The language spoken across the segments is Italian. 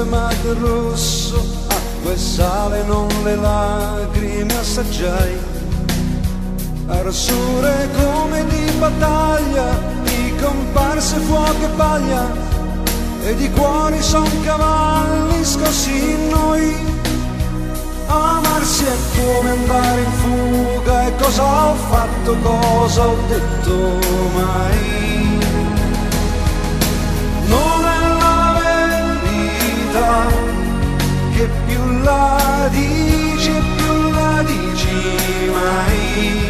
spalmate il rosso, acqua e sale, non le lacrime assaggiai. Arsure come di battaglia, di comparse, fuoco e paglia, e di cuori son cavalli scossi in noi. Amarsi è come andare in fuga, e cosa ho fatto, cosa ho detto mai? Non è la verità, che più la dici e più la dici mai.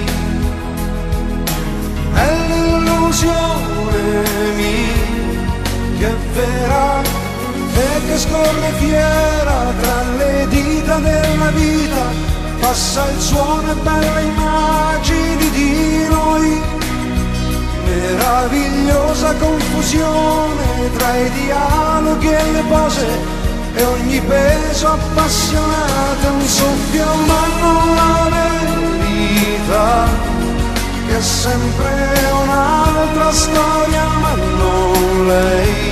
È l'illusione mia che è vera e che scorre fiera tra le dita della vita, passa il suono e belle immagini di noi. Meravigliosa confusione tra i dialoghi e le pose, e ogni peso appassionato è un soffio, ma non la verità, che è sempre un'altra storia, ma non lei.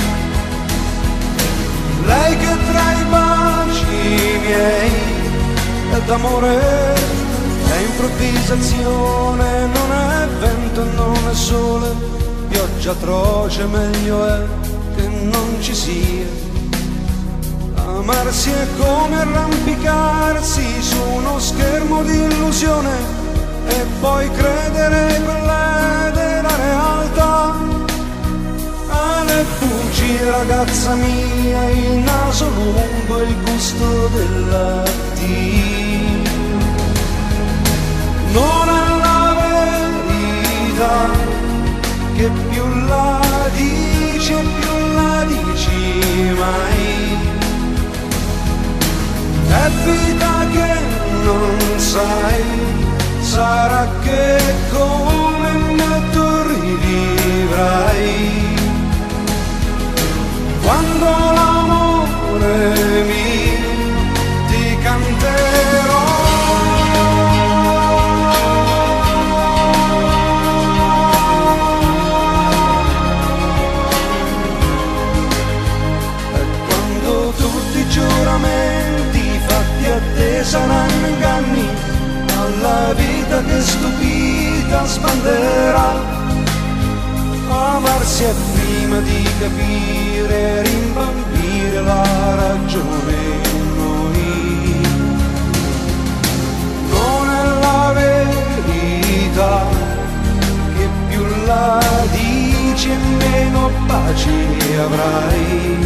Lei che tra i baci miei è d'amore, è improvvisazione, non è vento e non è sole, pioggia atroce, meglio è che non ci sia. Amarsi è come arrampicarsi su uno schermo di illusione, e poi credere quella della realtà. Le bugie, ragazza mia, il naso lungo e il gusto della Dio. Non è la verità, che più la dici e più la dici mai. È vita che non sai, sarà che come me tu rivivrai. Quando l'amore ti canterò, e quando tutti i giuramenti fatti a te saranno inganni, alla vita che stupita sbanderà. Amarsi è prima di capire, rimbambire la ragione in noi. Non è la verità, che più la dici e meno pace avrai.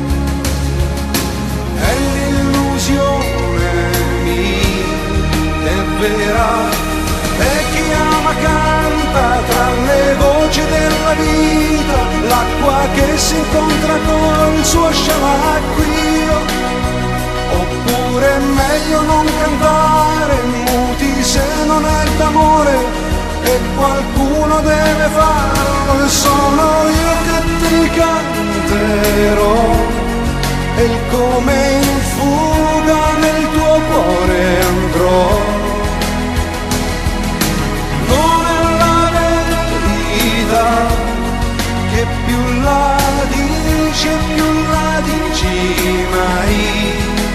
È l'illusione mia, è vera, e chi ama canta tra le voci della vita, l'acqua che si incontra col suo sciamacquio. Oppure è meglio non cantare, muti se non è d'amore, e qualcuno deve farlo, e sono io che ti canterò, e il come in fuga nel tuo cuore andrò. Che più la dici e più la dici mai.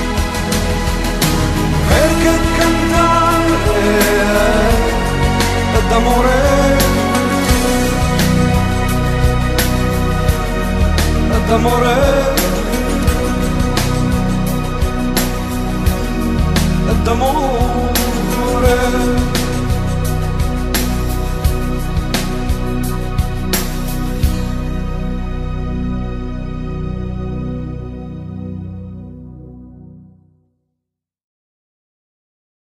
Perché cantare è d'amore, è d'amore.